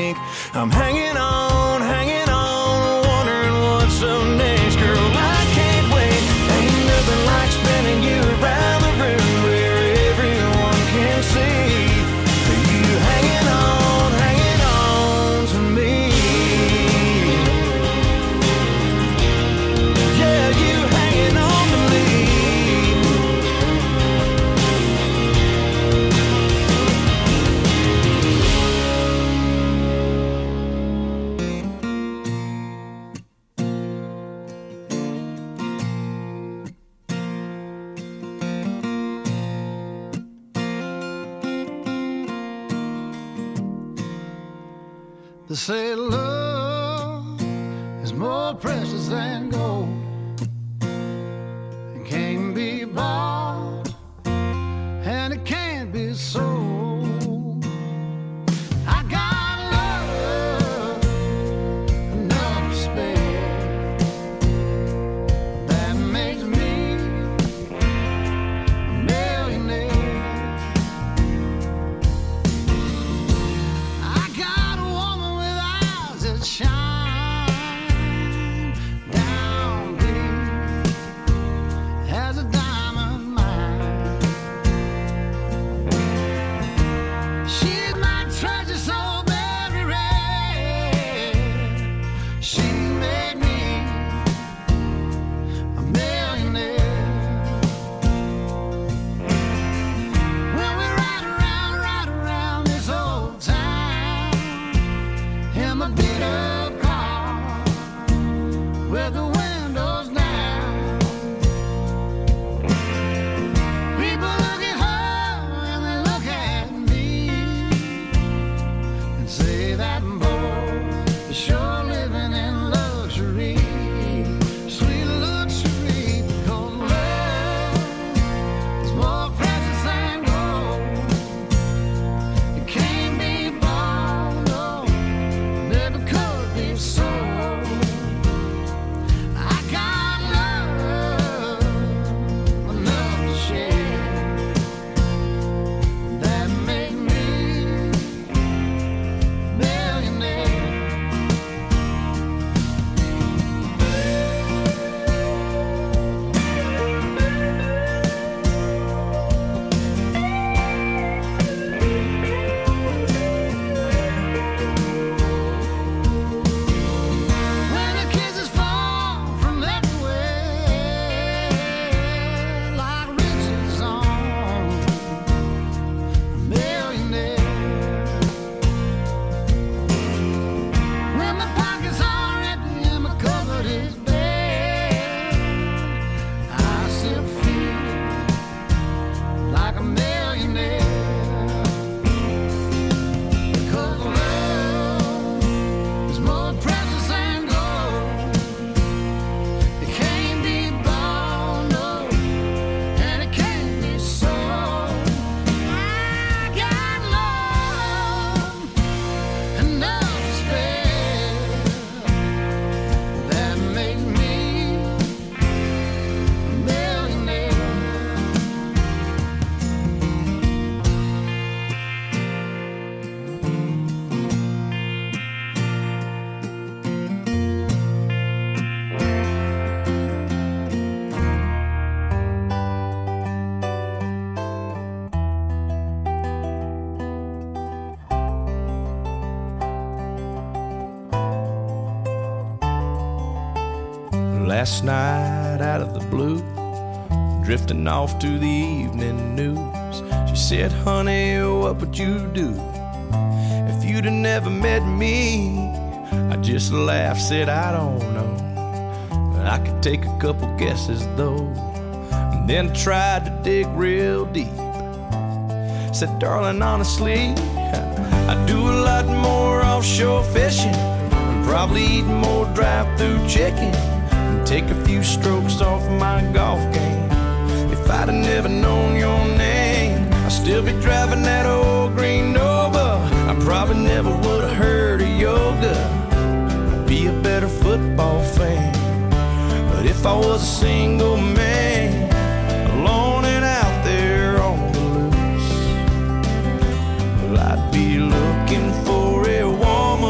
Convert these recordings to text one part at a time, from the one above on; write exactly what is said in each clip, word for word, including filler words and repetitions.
think. I'm hanging on, hanging on, wondering what's up next. Girl, I can't wait. Ain't nothing like spinning you around the room where everyone can see you hanging on, hanging on to me. Yeah, you hanging on to me. They say love is more precious than gold. It can't be bought and it can't be sold. I got love enough to spare. That makes me a millionaire. I got a woman with eyes that shine down deep as a diamond mine. She's my treasure so very rare. She made me a millionaire. When we ride around, ride around this old town in my beat up car with the windows down. People look at her and they look at me and say that boy is sure living in luxury, sweet luxury, because love is more precious than gold. It can't be bought, no, never could be sold. I got love enough to share. That make me millionaire. When the kisses fall from everywhere like riches on a millionaire. When my pockets are empty and my cupboard is bare, I still feel like a millionaire. Because love is more precious than gold. It can't be bought, no, and it can't be sold. I got love enough to spare. That makes me a millionaire. Last night out of the blue, drifting off to the evening news, she said, honey, what would you do if you'd have never met me? I just laughed, said, I don't know, but I could take a couple guesses though. And then tried to dig real deep. Said, darling, honestly, I do a lot more offshore fishing, and probably eat more drive-through chicken, and take a few strokes off my golf game. If I'd have never known your name, I'd still be driving that old green Nova. I probably never would have heard of yoga. I'd be a better football fan. But if I was a single man, alone and out there on the loose, well, I'd be looking for a woman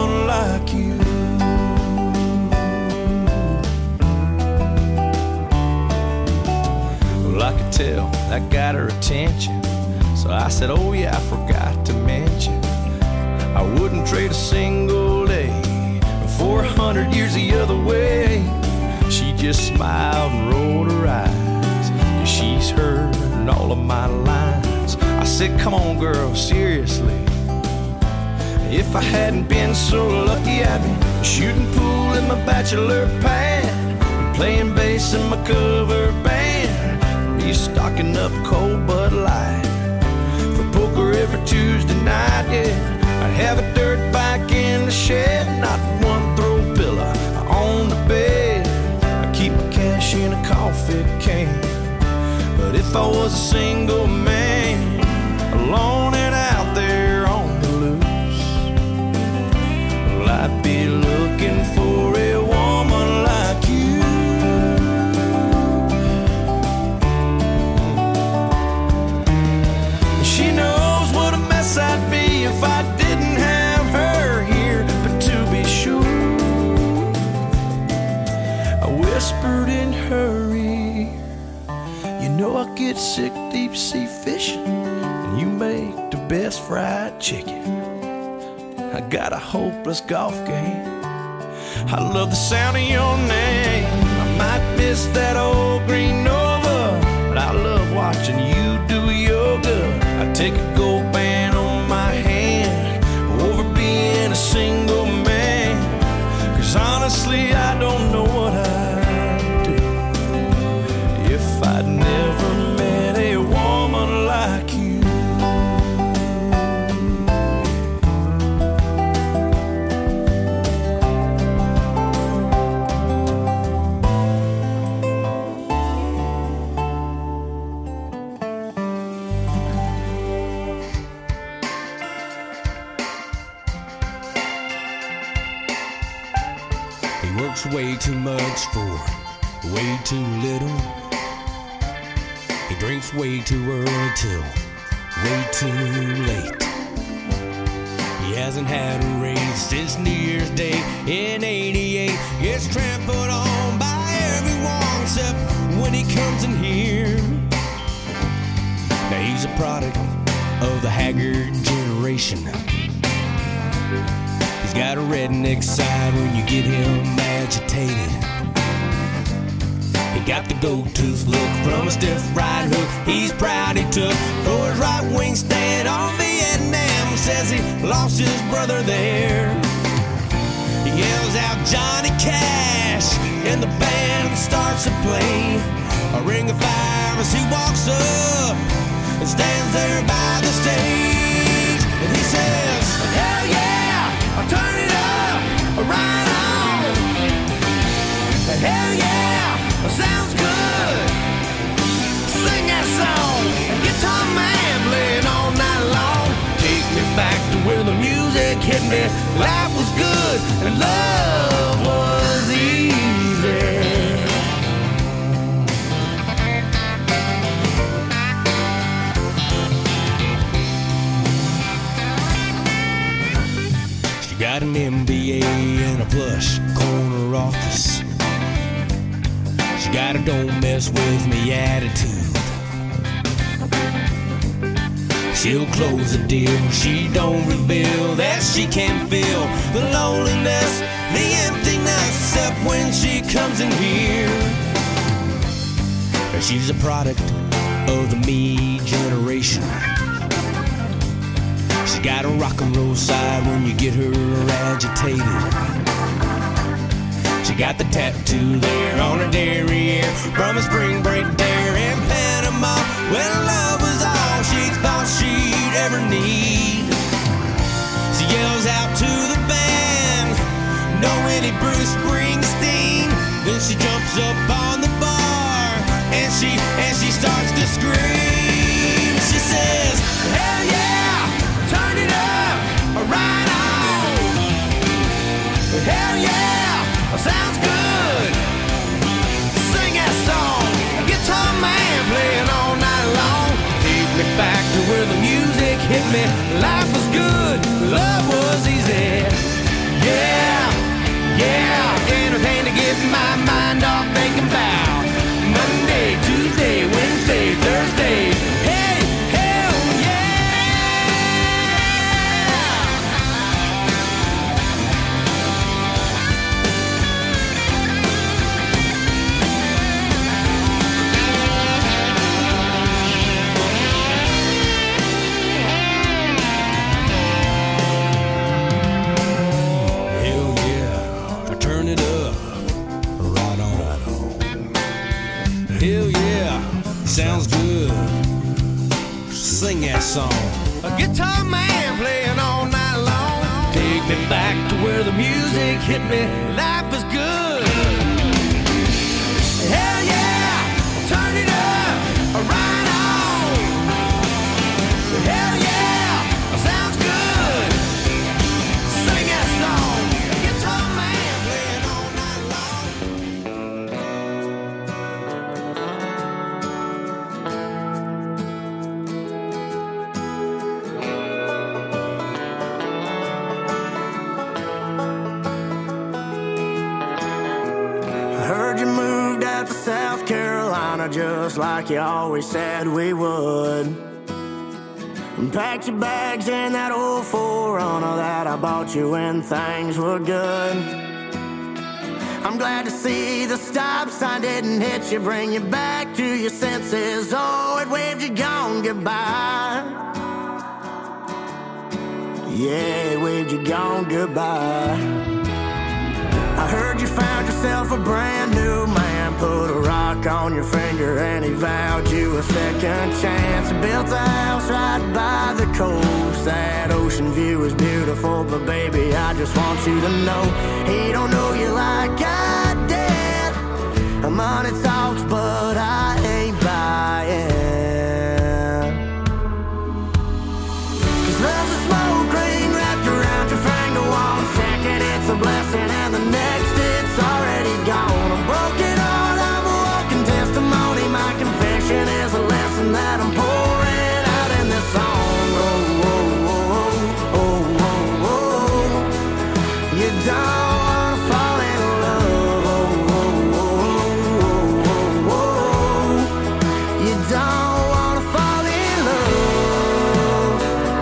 said, oh yeah, I forgot to mention, I wouldn't trade a single day for a hundred years the other way. She just smiled and rolled her eyes, 'cause she's heard all of my lines. I said, come on girl, seriously, if I hadn't been so lucky, I'd be shooting pool in my bachelor pad, playing bass in my cover band, be stocking up cold Bud Light for poker every Tuesday night, yeah. I'd have a dirt bike in the shed, not one throw pillow on the bed. I'd keep my cash in a coffee can. But if I was a single man, alone and out there on the loose, well, I'd be looking for a woman like you. She knows what a mess I'd be if I didn't have her here. But to be sure, I whispered in her ear, you know I get sick deep sea fishing, and you make the best fried chicken. I got a hopeless golf game, I love the sound of your name. I might miss that old green Nova, but I love watching you do yoga. I take a gold band on my hand over being a single man, 'cause honestly I don't know what I'd do if I'd never met a woman like you. Works way too much for way too little. He drinks way too early till way too late. He hasn't had a raise since New Year's Day in eighty-eight. Gets trampled on by everyone except when he comes in here. Now he's a product of the haggard generation. He's got a redneck side when you get him agitated. He got the gold tooth look from a stiff right hook he's proud he took for his right wing stand on Vietnam. Says he lost his brother there. He yells out Johnny Cash and the band starts to play a ring of fire as he walks up and stands there by the stage. And he says, hell yeah, I'll turn it up, right on. Hell yeah, sounds good. Sing that song, guitar man playing all night long. Take me back to where the music hit me. Life was good and love was easy. She got an M B A and a plush corner office. She got a don't mess with me attitude. She'll close the deal, she don't reveal that she can feel the loneliness, the emptiness, except when she comes in here. She's a product of the me generation. She got a rock and roll side when you get her agitated. She got the tattoo there on her derriere from a spring break there in Panama, when love was all she thought she'd ever need. She yells out to the band, know any Bruce Springsteen? Then she jumps up on the bar and she and she starts to scream. She says, hell yeah, turn it up, right on. Hell yeah, sounds good. Sing that song, guitar man playing all night long. Take me back to where the music hit me. Life was good, love was easy. Yeah, yeah, anything to get my mind off thinking about Monday, Tuesday, Wednesday, Thursday. Hey, hell yeah. song. A guitar man playing all night long. Take me back to where the music hit me. Life is good. Hell yeah, turn it up, right on. Hell yeah, sounds good. Sing that song. A guitar man playing all night long. Heard you moved out to South Carolina just like you always said we would. And packed your bags in that old four runner that I bought you when things were good. I'm glad to see the stop sign didn't hit you, bring you back to your senses. Oh, it waved you gone goodbye. Yeah, it waved you gone goodbye. I heard you found yourself a brand new man, put a rock on your finger and he vowed you a second chance. Built a house right by the coast. That ocean view is beautiful, but baby, I just want you to know he don't know you like I did. Money talks, but I ain't buying. Cause love's a smoke ring wrapped around your finger. One second it's a blessing and the next it's already gone. A broken heart, I'm a walking testimony. My confession is a lesson that I'm pouring out in this song. Oh, oh, oh, oh, oh, oh. You don't wanna fall in love. Oh, oh, oh, oh, oh, oh. You don't wanna fall in love.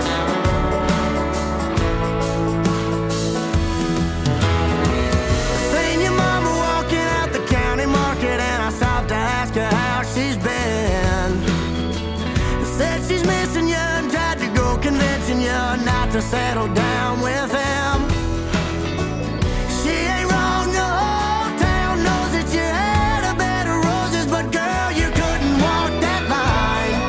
Seen your mama walking out the county market and I stopped to ask her how she's been. Said she's missing you and tried to go convincing you not to settle down with him. She ain't wrong, the whole town knows that you had a bed of roses, but girl, you couldn't walk that line.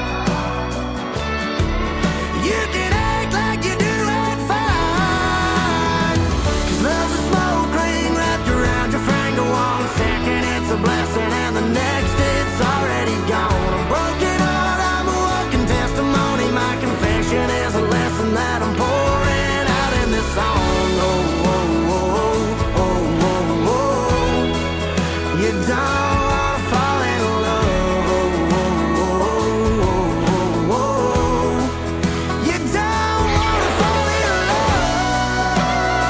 You can act like you do it fine. Cause love's a smoke ring wrapped around your finger. One second it's a blessing and the next it's already gone. A broken heart, I'm a walking testimony. My confession is a lesson that I'm pouring out in this song. Oh, oh, oh, oh, oh, oh. You don't wanna fall in love. Oh, oh, oh, oh, oh. You don't wanna fall in love.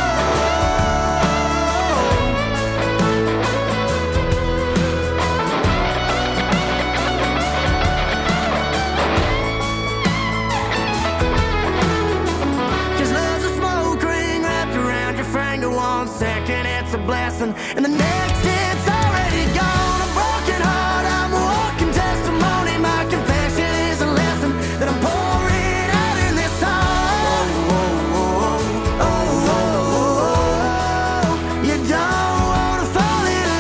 Cause love's a smoke ring wrapped around your finger. One second it's a blessing and the next it's already gone. A broken heart, I'm a walking testimony. My confession is a lesson that I'm pouring out in this song. Oh, oh, oh, oh, oh. You don't wanna fall in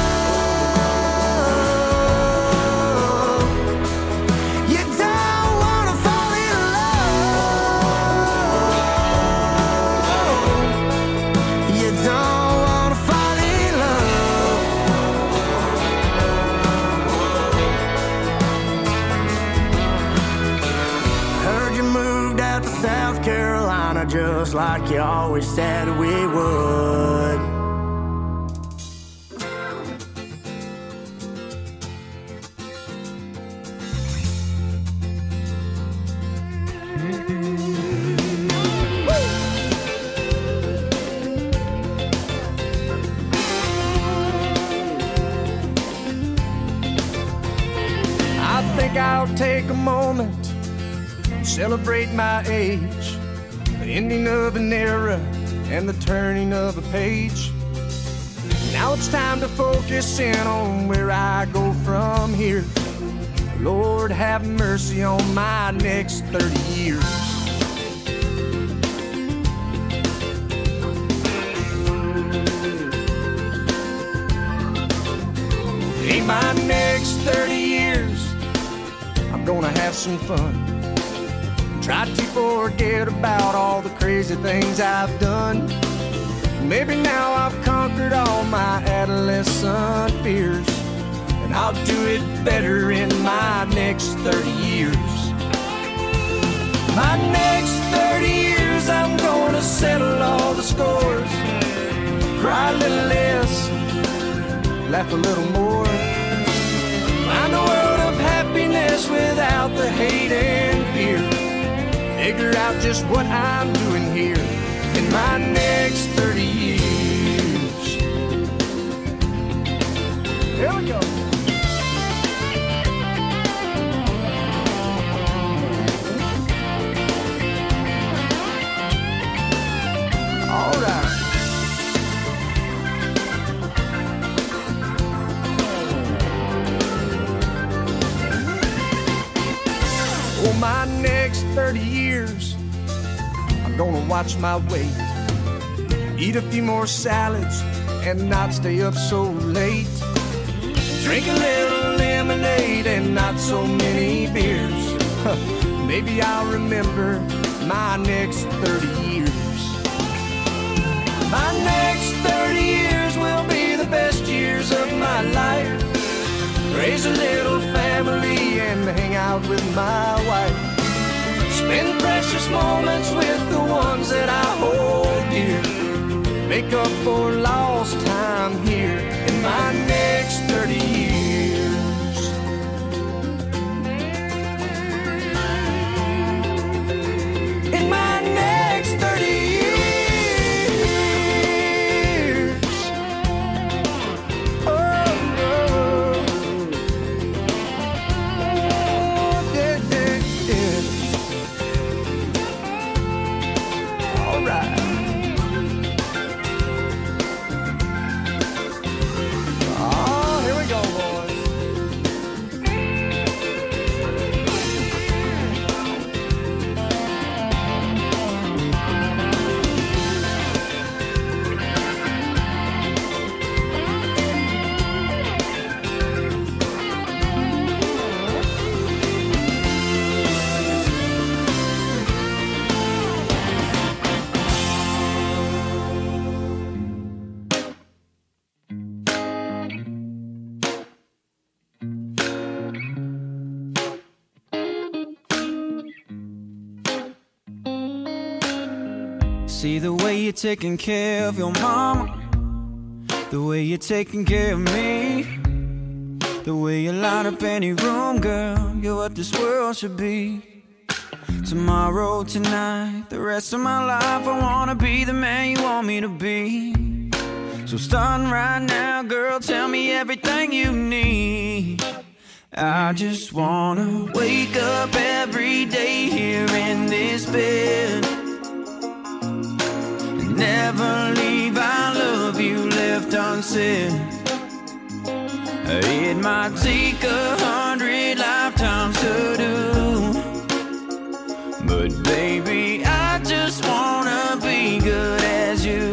love. You don't wanna fall in love. You don't wanna fall in love. Heard you moved out to South Carolina just like you always said we would. I think I'll take a moment, celebrate my age, the ending of an era and the turning of a page. Now it's time to focus in on where I go from here. Lord, have mercy on my next thirty years. In my next thirty years, I'm gonna have some fun. Tried to forget about all the crazy things I've done. Maybe now I've conquered all my adolescent fears, and I'll do it better in my next thirty years. My next thirty years I'm gonna settle all the scores, cry a little less, laugh a little more, find a world of happiness without the hate and fear, figure out just what I'm doing here in my next thirty years. Here we go. All right. For my next thirty years, I'm gonna watch my weight, eat a few more salads and not stay up so late, drink a little lemonade and not so many beers. Maybe I'll remember my next thirty years. My next thirty years will be the best years of my life. Raise a little family and hang out with my wife. Spend precious moments with the ones that I hold dear. Make up for lost time here in my next thirty years. In my next thirty years. See the way you're taking care of your mama, the way you're taking care of me, the way you light up any room, girl, you're what this world should be. Tomorrow, tonight, the rest of my life, I wanna be the man you want me to be. So starting right now, girl, tell me everything you need. I just wanna wake up every day here in this bed, never leave our love you left unsaid. It might take a hundred lifetimes to do, but baby, I just wanna be good as you.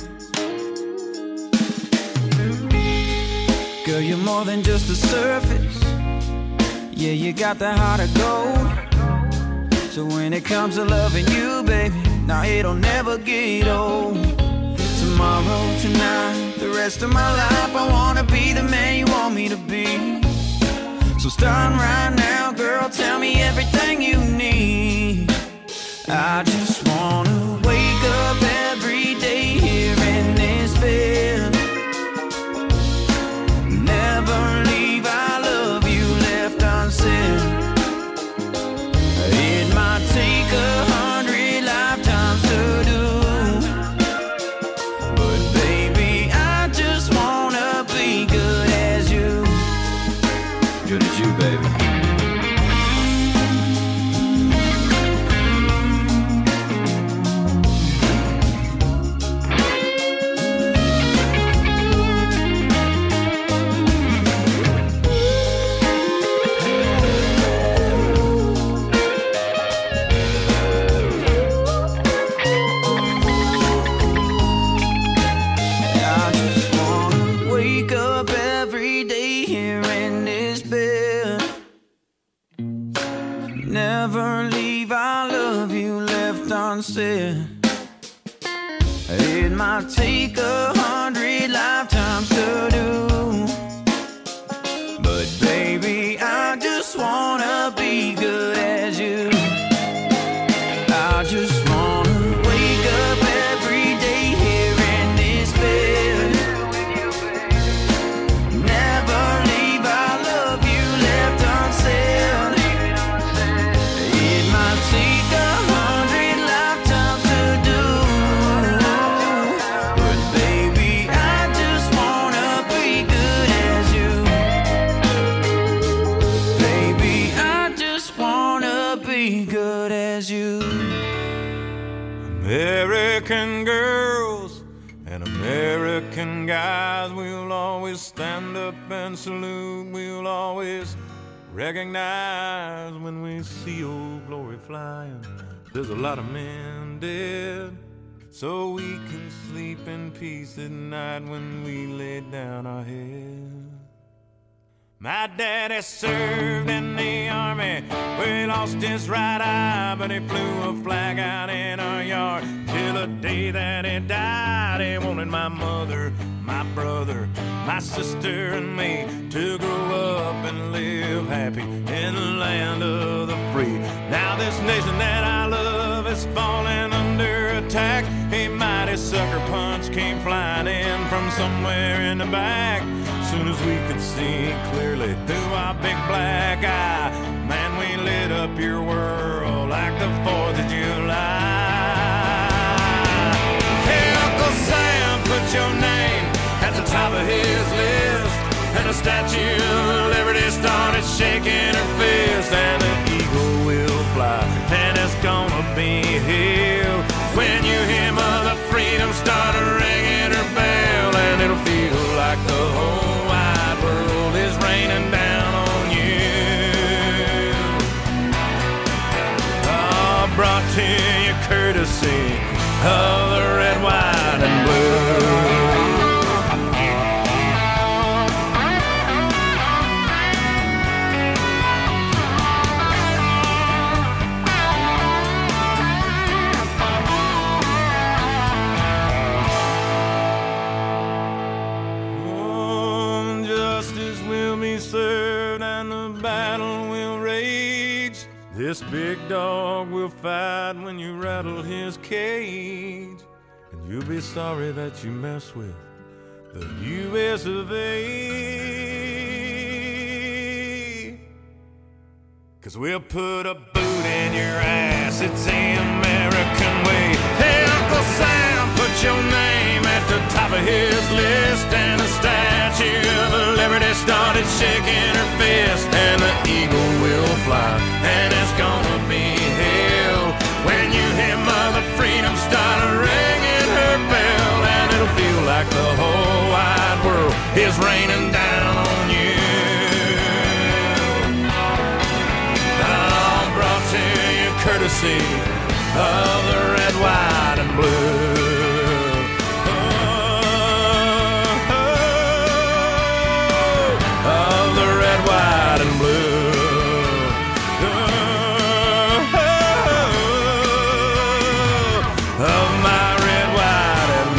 Girl, you're more than just the surface. Yeah, you got the heart of gold. So when it comes to loving you, baby, now it'll never get old. Tomorrow, tonight, the rest of my life, I wanna be the man you want me to be. So starting right now, girl, tell me everything you need. I just wanna wake up every day here in this bed, never leave our love you left unsaid. It might take a hundred lifetimes to do, but baby, I just wanna be good as you. Good as you, baby. It might take a hundred lifetimes to do, but baby, I just wanna be good as you. I just wanna wake up every day here in this bed, never leave our love you left unsaid. It might take a hundred lifetimes to do, but baby, I just wanna be good as you. Baby, I just wanna be good as you. American girls and American guys, we'll always stand up and salute. We'll always recognize when we see old glory flying. There's a lot of men dead, so we can sleep in peace at night when we lay down our head. My daddy served in the army, where he lost his right eye, but he flew a flag out in our yard till the day that he died. He wanted my mother, my brother, my sister and me to grow up and live happy in the land of the free. Now this nation that I love is falling under attack. A mighty sucker punch came flying in from somewhere in the back. Soon as we could see clearly through our big black eye, man, we lit up your world like the fourth of July. Hey, Uncle Sam, put your name at the top of his list, and the Statue of Liberty started shaking her fist, and the eagle will fly, and it's gonna be here when you hear Mother Freedom start ringing her bell, and it'll feel like the whole wide world is raining down on you. Oh, brought to you courtesy of the red, white, and blue. Served and the battle will rage. This big dog will fight when you rattle his cage, and you'll be sorry that you mess with the U S of A. 'Cause we'll put a boot in your ass, it's the American way. Hey, Uncle Sam, put your name at the top of his list, and the Statue of Liberty started shaking her fist, and the eagle will fly, and it's gonna be hell when you hear Mother Freedom start ringing her bell, and it'll feel like the whole wide world is raining down on you. I'm brought to you courtesy of the red, white, and blue. White and blue. Oh, oh, of my red, white, and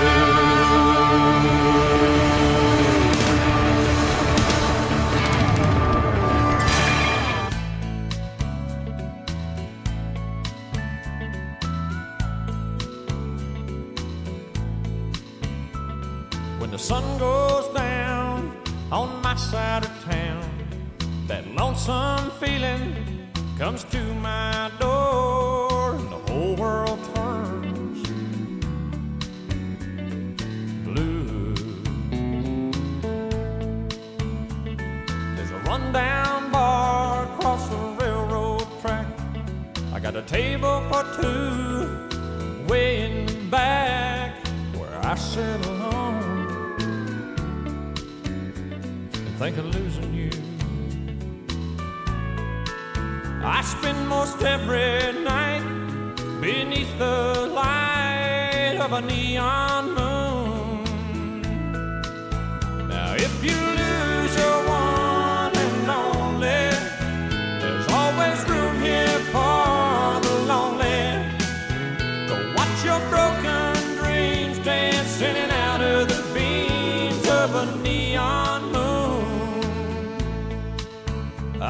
blue. When the sun goes down on my side of town, that lonesome feeling comes to my door, and the whole world turns blue. There's a rundown bar across the railroad track. I got a table for two way in the back where I sit alone and think of losing you. I spend most every night beneath the light of a neon moon. Now if you lose your one and only, there's always room here for the lonely. Go watch your broken dreams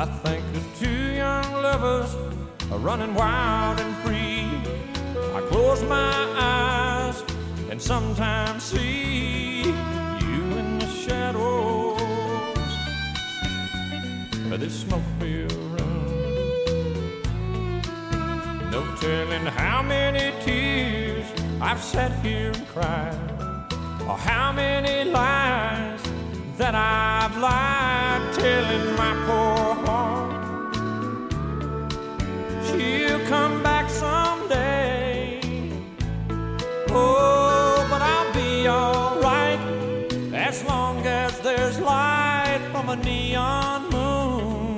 I think of two young lovers are running wild and free. I close my eyes and sometimes see you in the shadows of this smoke-filled room. No telling how many tears I've sat here and cried, or how many lies that I've lied, telling my poor heart she'll come back someday. Oh, but I'll be alright as long as there's light from a neon moon.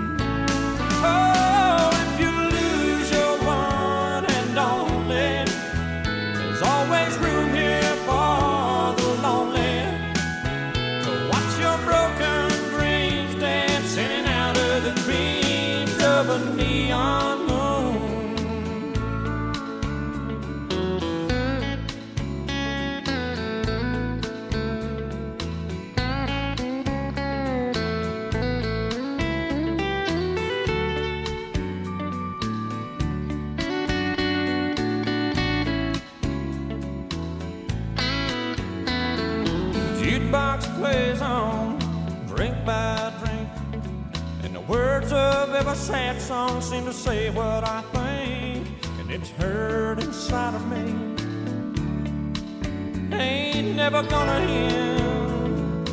Oh, if you lose your one and only, there's always room here for the lonely to watch your broken dreams dancing out of the beams of a neon moon. Jukebox plays on, drink by drink, and the words of every sad song seem to say what I think, and it's hurt inside of me. Ain't never gonna end.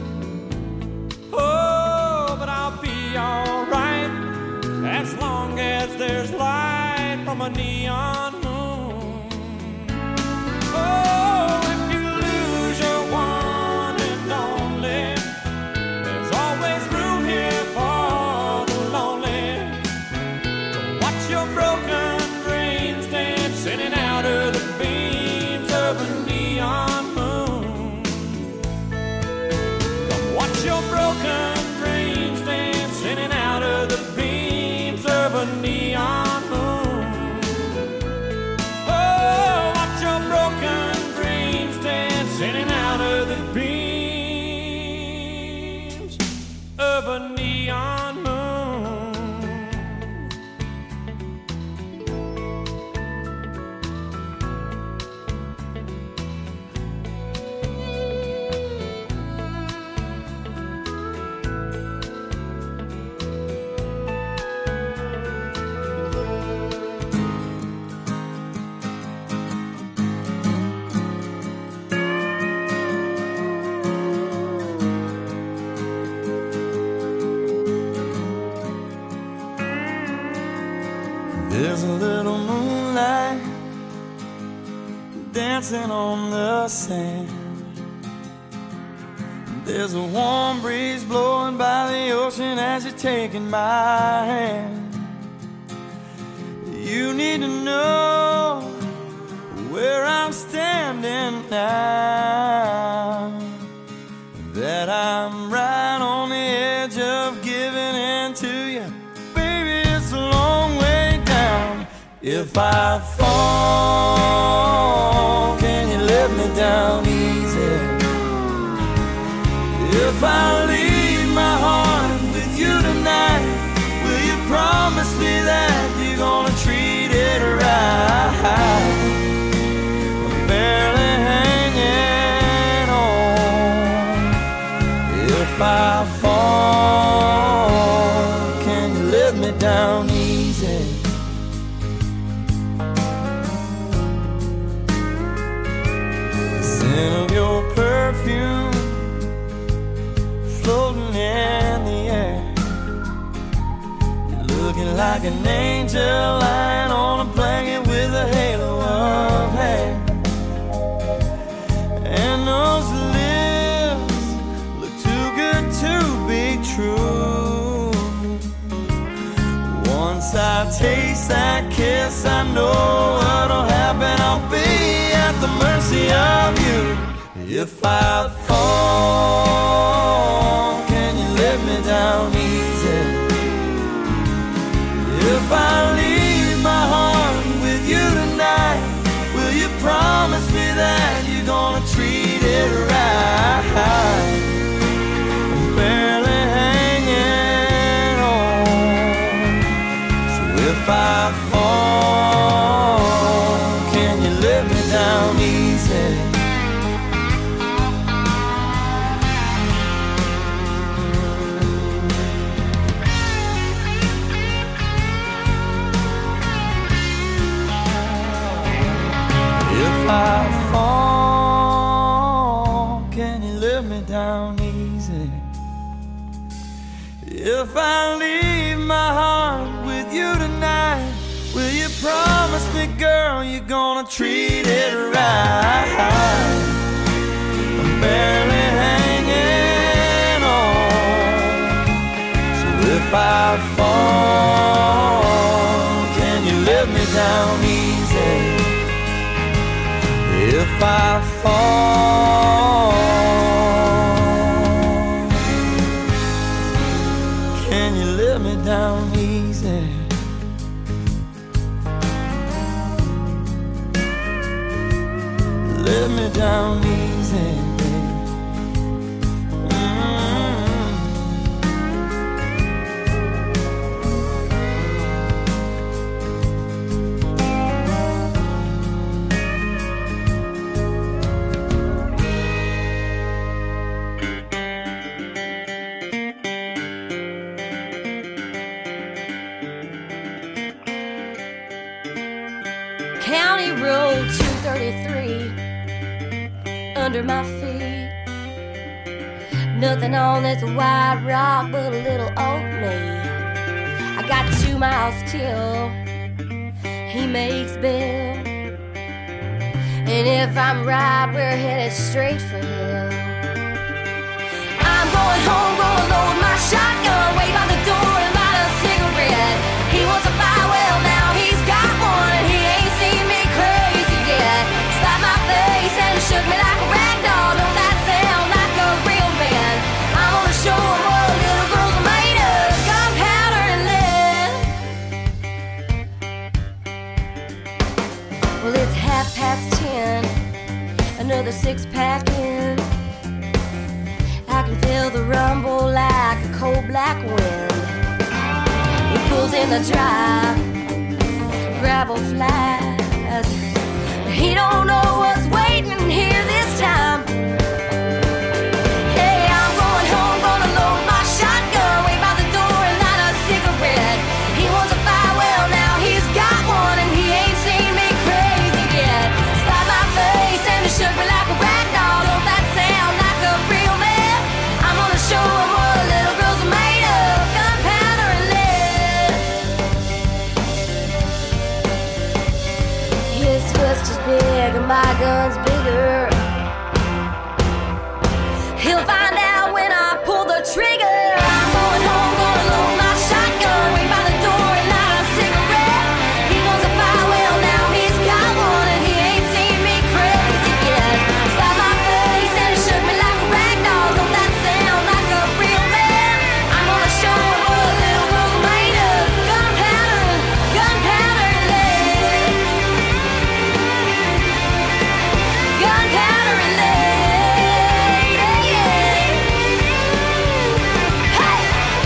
Oh, but I'll be alright as long as there's light from a neon moon. Oh, if you lose your one and only, there's always room here for the lonely to watch your broken dreams dancing out of the beams of a neon moon. Come watch your broken dreams dancing out of the beams of a neon moon. Oh, watch your broken dreams dancing out of the beams of a neon moon. There's a little moonlight dancing on the sand. There's a warm breeze blowing by the ocean as you're taking my hand. You need to know where I'm standing now, that I'm right on the edge of giving in to you. Baby, it's a long way down. If I fall, can you let me down easy? If I leave my heart with you tonight, will you promise me that you're gonna treat it right? I'm barely hanging on. If I fall, can you let me down easy? The scent of your perfume floating in the air, you're looking like an angel lying on a blanket with a halo of hair. And those lips look too good to be true. Once I taste that kiss, I know what'll happen. I'll be at the mercy of you. If I fall, can you let me down easy? If I leave my heart with you tonight, will you promise me that you're gonna treat it right? I'm barely hanging on. me down easy. If I leave my heart with you tonight, will you promise me, girl, you're gonna treat it right? I'm barely hanging on, so if I fall, can you let me down easy? If I fall, can you let me down easy? Let me down easy, baby. Mm-hmm. County Road two thirty-three under my feet. Nothing on this white rock but a little old me. I got two miles till he makes bail, and if I'm right, we're headed straight for hell. I'm going home, gonna load my shotgun, wait by the door and light a cigarette. He wants a fire, well now he's got one, and he ain't seen me crazy yet. Slapped my face and shook me like a rag doll. Don't that sound like a real man? I'm gonna show him what little girls are made of, gunpowder and lead. Well, it's half past ten, another six pack in. I can feel the rumble like a cold black wind. He pulls in the drive, gravel flies. He don't know what's waiting here this time. Hey, I'm going home, gonna load my shotgun, wait by the door and light a cigarette. He wants a fire, well now he's got one, and he ain't seen me crazy yet. Slapped my face and it shook me like a rag doll. Don't that sound like a real man? I'm gonna show him what little girls are made of, gunpowder and lead. His fist is big and my gun's bigger. He'll find out when I pull the trigger. I'm going home, gonna load my shotgun, wait by the door and light a cigarette. He wants a fire, well now he's got one, and he ain't seen me crazy yet. Slapped my face and it shook me like a rag doll. Don't that sound like a real man? I'm gonna show him what little girls are made of, gunpowder, gunpowder and lead. Gunpowder and lead, yeah, yeah. Hey!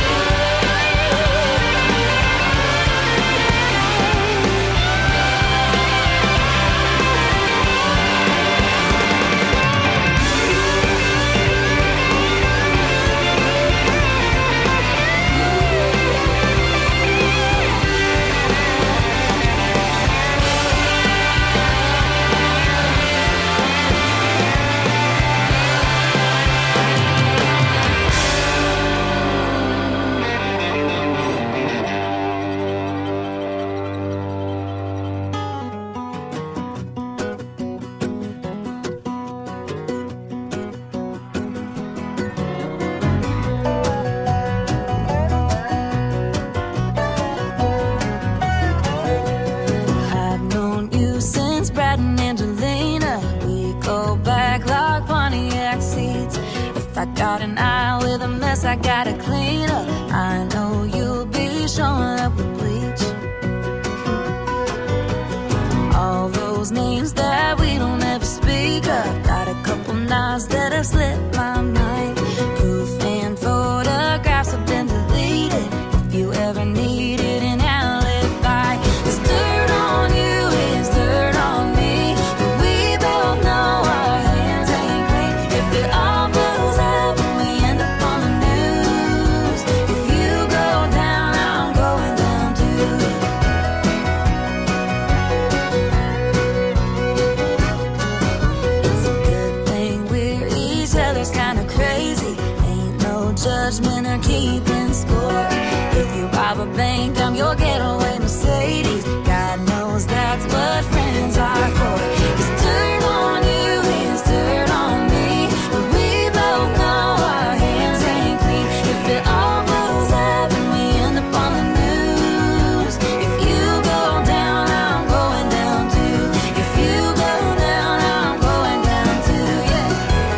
I've known you since Brad and Angelina. We go back like Pontiac seats. If I got an eye with a mess, I gotta clean up. I know you'll be showing up with bleach. All those names that we don't ever speak of. Got a couple knives that have slipped my mind. Proof and photographs have been deleted. If you ever needed an alibi, there's dirt on you, is dirt on me. But we both know our hands ain't clean. If it all blows up and we end up on the news, if you go down, I'm going down too. It's a good thing we're each other's they're keeping score. If you rob a bank, I'm your getaway Mercedes. God knows that's what friends are for. 'Cause dirt on you is dirt on me, but we both know our hands ain't clean. If it all blows up and we end up on the news, if you go down, I'm going down too. If you go down, I'm going down too, yeah.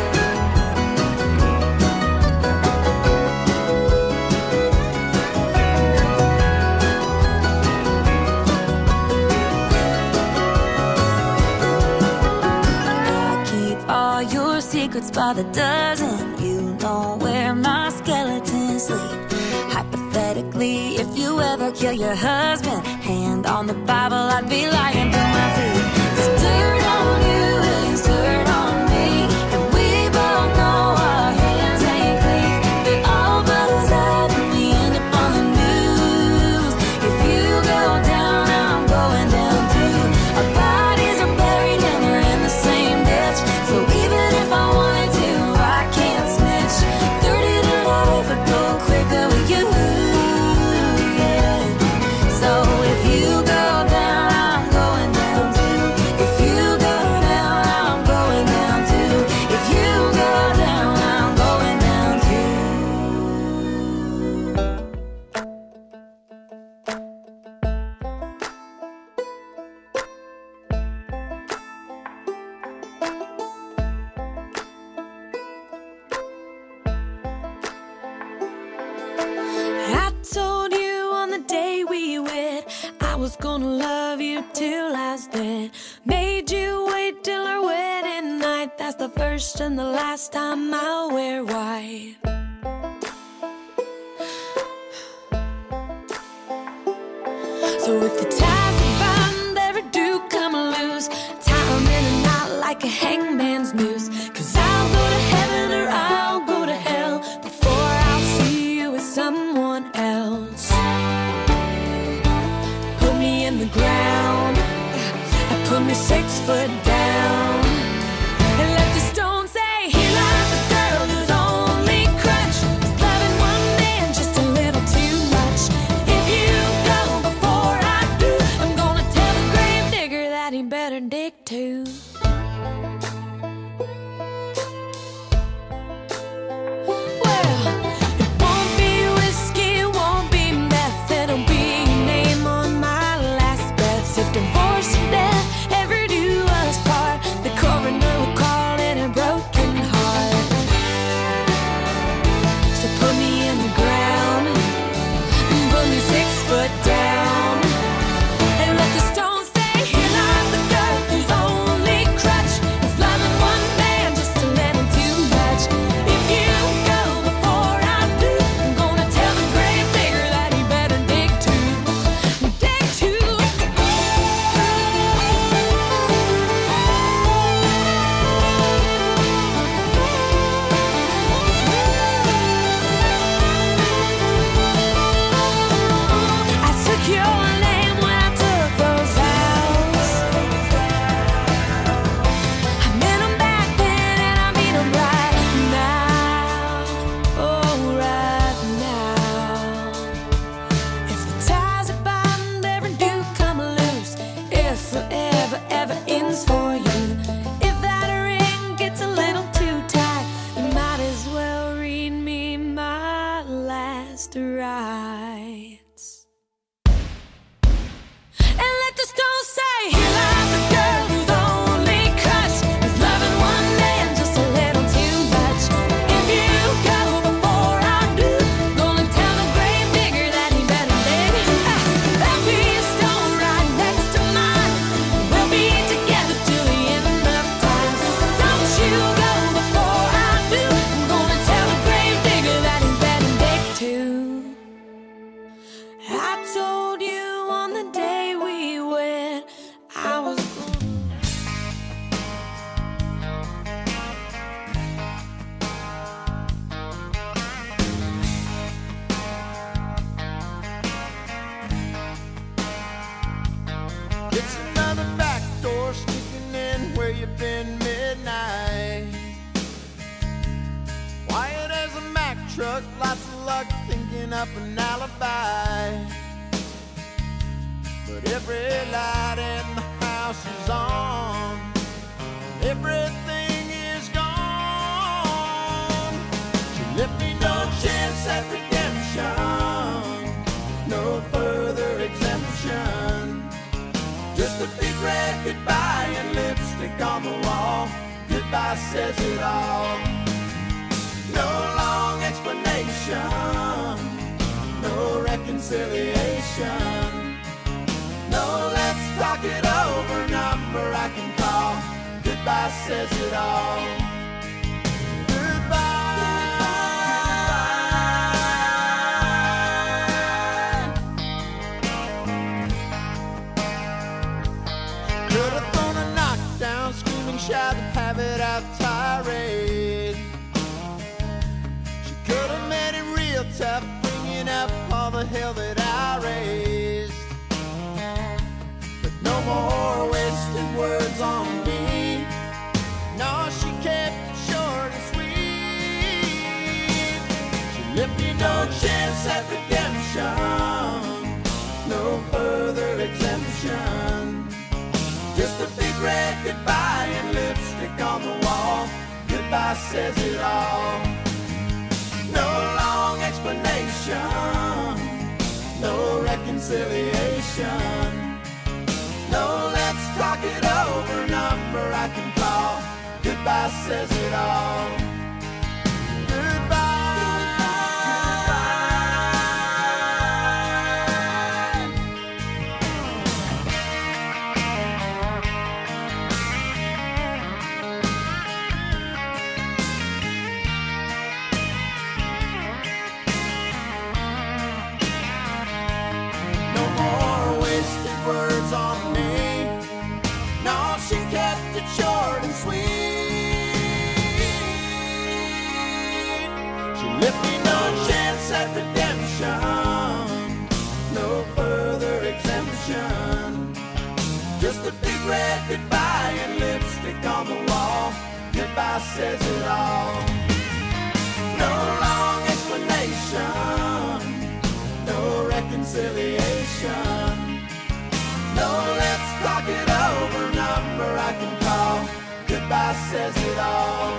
I keep all your secrets by the dozen. You know where my skeletons sleep. Hypothetically, if you ever kill your husband, hand on the Bible, I'd be lying through my teeth. 'Cause dirt on you is dirt on me, and we both know our hands ain't clean. It all blows up and we end up on the news. If you go down, I'm going down too. Our bodies are buried and we're in the same ditch. So even if I wanted to, I can't snitch. thirty to life would go quicker with you, yeah. So if you go down, I'm going down too. If you go down, I'm going down too. If you go down, I'm going down too. I told you on the day we wed I was gonna love you till I was dead. Made you wait till our wedding night. That's the first and the last time I'll wear white. So if the ties are bound ever do come loose, tie 'em in a knot like a hangman's noose. 'Cause I'll go to heaven or I'll go to hell before I'll see you with someone else. Put me in the ground, and put me six foot down, and let the stone say, here lies a girl whose only crutch is loving one man just a little too much. If you go before I do, I'm gonna tell the grave digger that he better dig too. truck, lots of luck thinking up an alibi. But every light in the house is on, everything is gone. She left me no chance at redemption, no further exemption. Just a big red goodbye and lipstick on the wall. Goodbye says it all. No long explanation, no reconciliation. No, let's talk it over, number I can call. Goodbye says it all. Could have thrown a knockdown, screaming, shout, and have it out tirade. She could have made it real tough, bringing up all the hell that I raised. But no more wasted words on me. No, she kept it short and sweet. She left me no chance at redemption, no further exemption. Just a big red goodbye and lipstick on the wall. Goodbye says it all. No long explanation, no reconciliation. No, let's talk it over, number I can call. Goodbye says it all. Words on me. No, she kept it short and sweet. She left me no chance at redemption, no further exemption. Just a big red goodbye and lipstick on the wall. Goodbye says it all. No long explanation, no reconciliation. No, let's talk it over, number I can call. Goodbye says it all.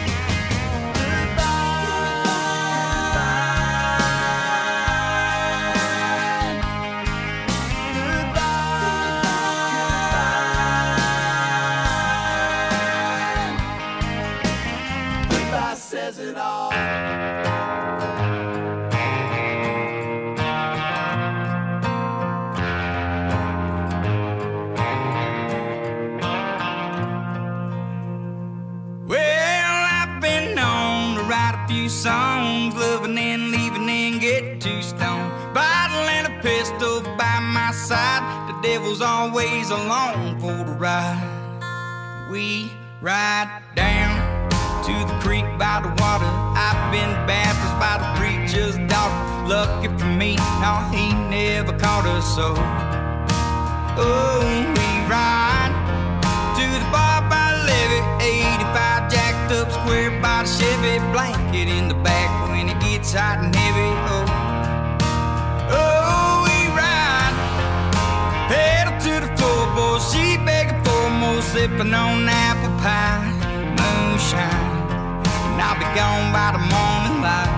Goodbye. Goodbye says it all. Songs, loving and leaving and get too stoned. Bottle and a pistol by my side. The devil's always along for the ride. We ride down to the creek by the water. I've been baptized by the preacher's daughter. Lucky for me, no, he never caught us so. Oh, we ride to the bar by the levee, eighty-five jacked up square by the Chevy, blanket in the back when it gets hot and heavy. Oh, oh, we ride, pedal to the floorboard, she begging for more, sipping on apple pie, moonshine, and I'll be gone by the morning light.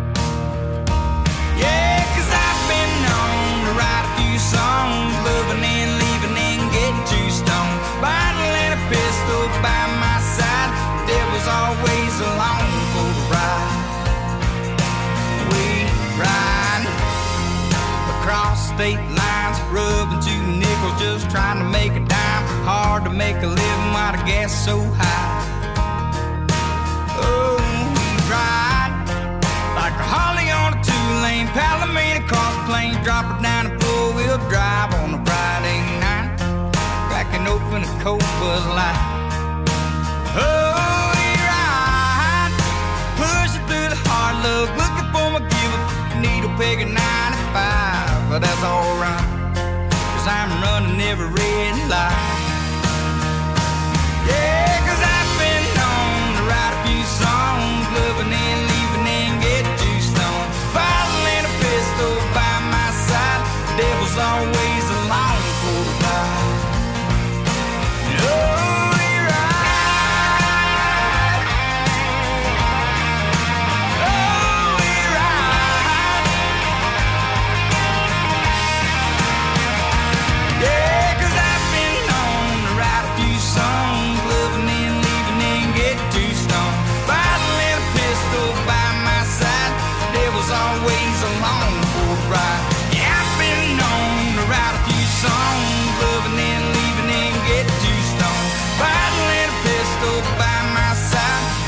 Yeah, 'cause I've been known to write a few songs, loving and leaving and getting too stoned. Bottle and a pistol by my side, the devil's always along for the ride. We ride across state lines, rubbing two nickels, just trying to make a dime. Hard to make a living while the gas is so high. Oh, we ride like a Harley on a two-lane Palomino cross plain, drop it down and four-wheel drive on a Friday night, cracking open a cold Bud Light. Oh, we ride, pushing through the hard luck, looking for my give-up needle peg at ninety-five, but that's alright, 'cause I'm running every red light. Yeah, 'cause I've been known to write a few songs, loving and leaving and get you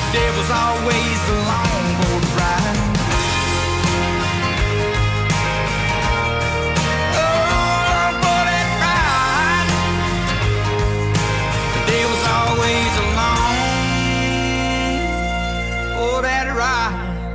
devil's always along for the ride. Oh, for that ride. The devil's always along for that ride.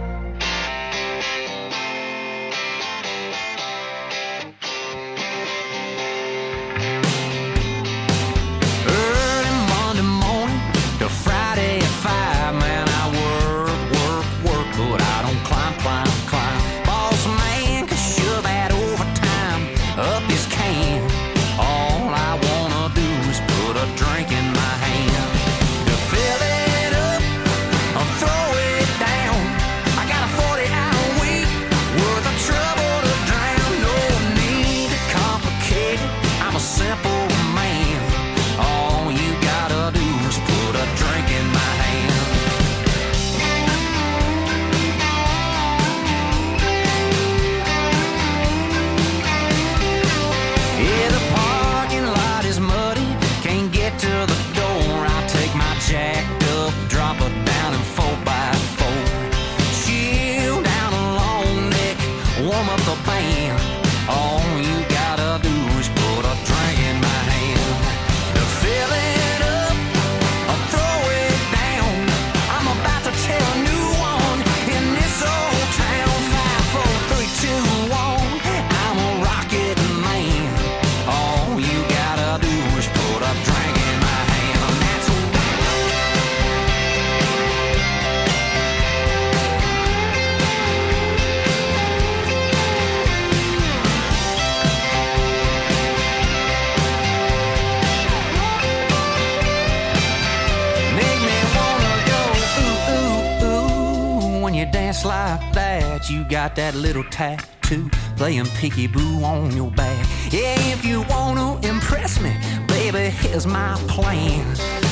Like that, you got that little tattoo playing peekaboo on your back. Yeah, if you wanna impress me, baby, here's my plan.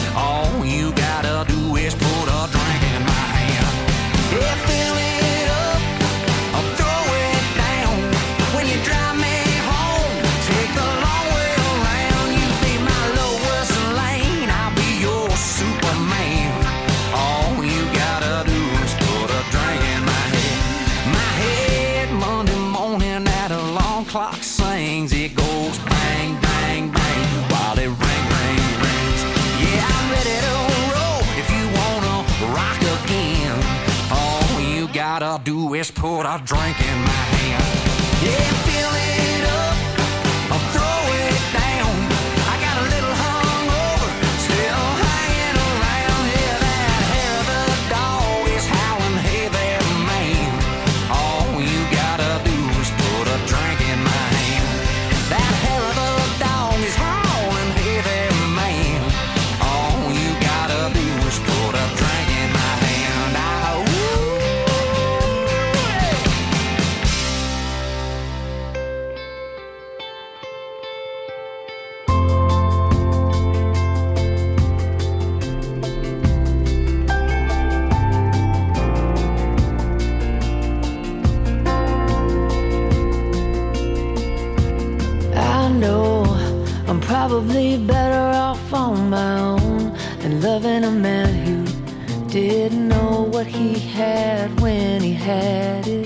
All you gotta do is put a drink in my hand. Yeah, fill it up, I'll throw it down. When you drive me home, take the long way around. You be my lowest lane, I'll be your Superman. All you gotta do is put a drink in my head. My head Monday morning at alarm clock sings. It goes bang, bang, bang while it ring, ring, rings. Yeah, I'm ready to roll if you wanna rock again. All you gotta do is put a drink in my hand. Yeah, fill it up, I'll throw it down. I got a little hungover, still hanging around. Yeah, that hair of the dog is howling, hey there, man. All you gotta do is put a drink in my hand. That hair of the dog is howling, hey there, man. All you gotta do is put a drink in my hand. Ah, ooh. I know I'm probably better off on my own than loving a man who didn't know what he had when he had it.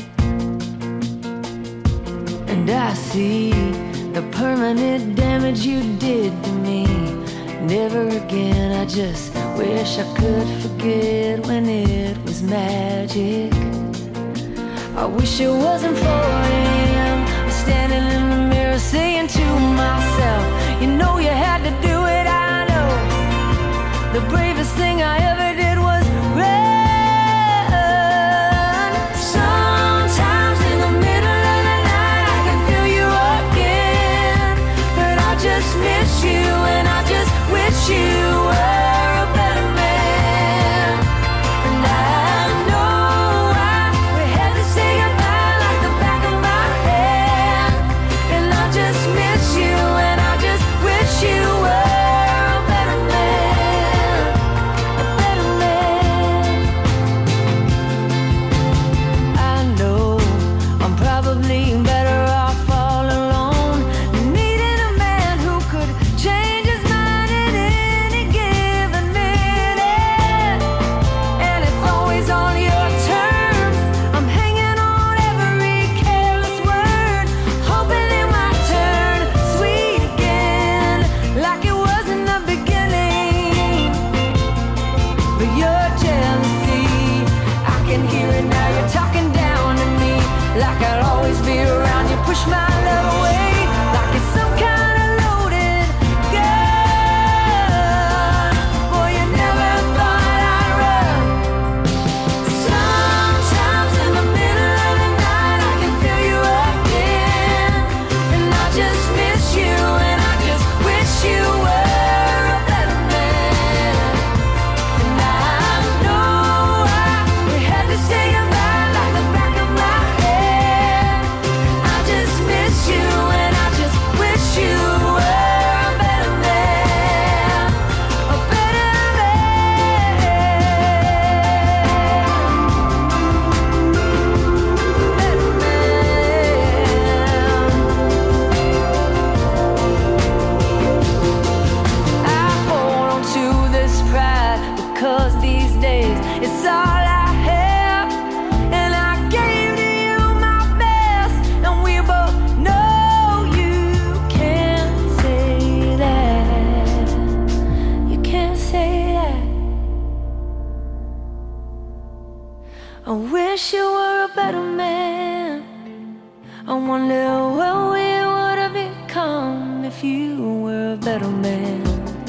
And I see the permanent damage you did to me. Never again, I just wish I could forget when it was magic. I wish it wasn't four a.m. I'm standing in the mirror saying to myself, you know you had to do it, I know. The bravest thing I ever did was run. Sometimes in the middle of the night I can feel you again, but I just miss you and I just wish you were a better man. And I know I we had to say goodbye like the back of my hand. And I just miss you and I just wish you were a better man, a better man. push my love away like it's some kind of loaded gun. Boy, you never thought I'd run. Sometimes in the middle of the night I can feel you again, and I just miss you, and I just wish you were a better man. And I know I had to say goodbye like the back of my head. I just miss you, and I just wish you were a better man, a better I hold on to this pride because these days it's all I have, and I gave to you my best, and we both know you can't say that. You can't say that. I wish you were a better man. I wonder what we would have become if you were a better man.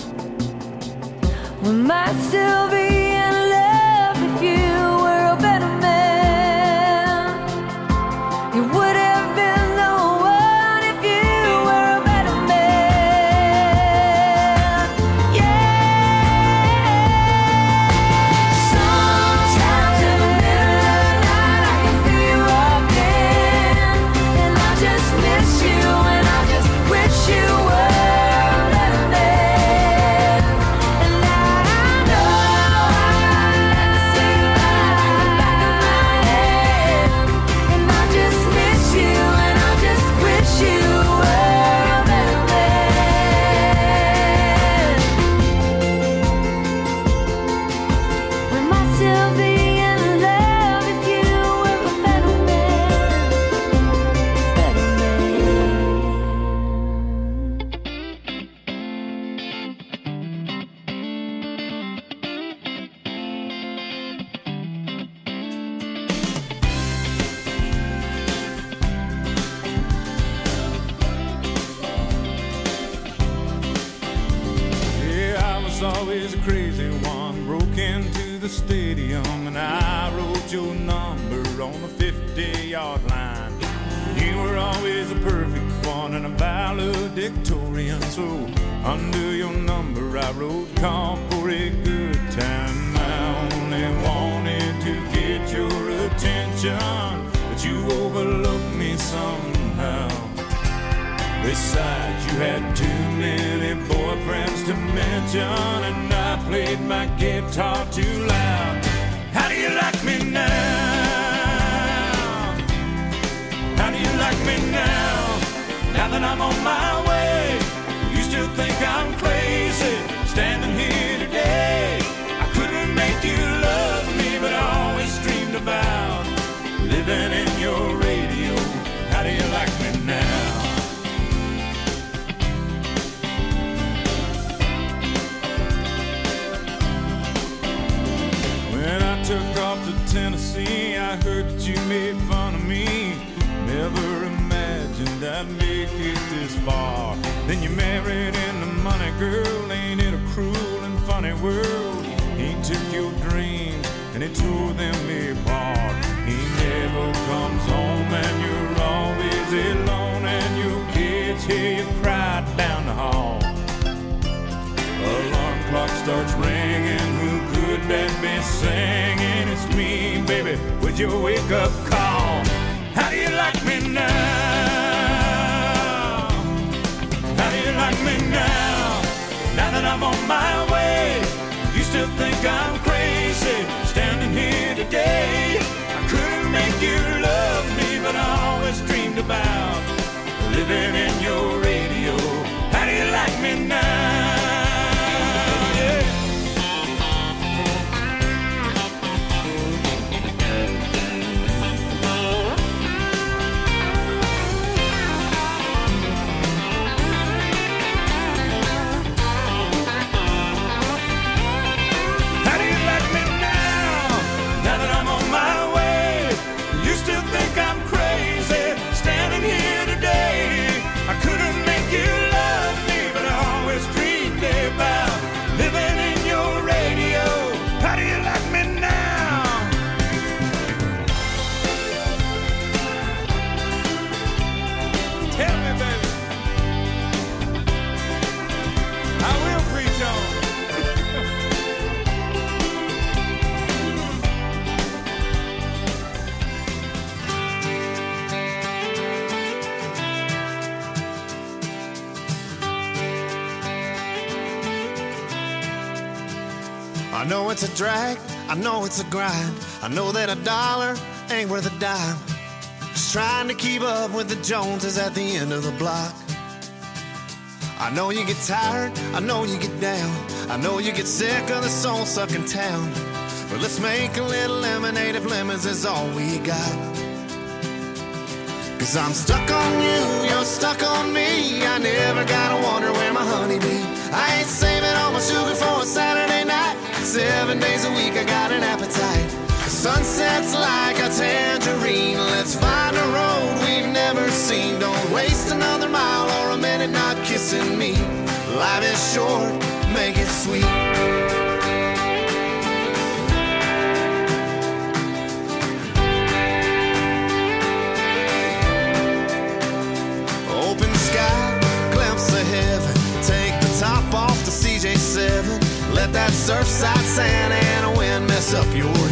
We might still be in love if you were a better man. You would have been the one if you were a better man. Yeah. Sometimes in the middle of the night I can feel you again, and I just miss you, and I just wish you were a better man. And I know I had to say goodbye like the back of my head, and I just miss you, and I just wish you were a better man. We might still be in love if you were a better man, better man. Yeah, I was always a crazy one. Broke into the stadium and I wrote your number on the fifty-yard line. You were always a perfect one and a valedictorian. So under your number I wrote, call for a good time. I only wanted to get your attention, but you overlooked me somehow. Besides, you had too many boyfriends to mention, and I played my guitar too loud. How do you like me now? How do you like me now? Now that I'm on my way, you still think I'm crazy, standing here today. I couldn't make you love me, but I always dreamed about living in your radio. How do you like me now? When I took off to Tennessee, I heard that you made fun of me. Never imagined I'd make it this far. Then you married into money, girl. Ain't it a cruel and funny world? He took your dreams and he tore them apart. He never comes home and you're always alone, and your kids hear you cry down the hall. Alarm clock starts ringing. Who could that be singing? It's me, baby, with your wake-up call. How do you like me now? How do you like me now? Now that I'm on my way, you still think I'm crazy, standing here today. I couldn't make you love me, but I always dreamed about living in your radio. How do you like me now? Think I'm crazy, standing here today. know it's a drag, I know it's a grind. I know that a dollar ain't worth a dime. Just trying to keep up with the Joneses at the end of the block. I know you get tired, I know you get down. I know you get sick of the soul-sucking town. But let's make a little lemonade if lemons is all we got. Cause I'm stuck on you, you're stuck on me. I never gotta wonder where my honey be. I ain't saving all my sugar for a Saturday night. Seven days a week I got an appetite. The sunset's like a tangerine. Let's find a road we've never seen. Don't waste another mile or a minute not kissing me. Life is short, make it sweet. Open sky, glimpse of heaven. Take the top off the C J seven. Let that surfside Santa Ana wind mess up your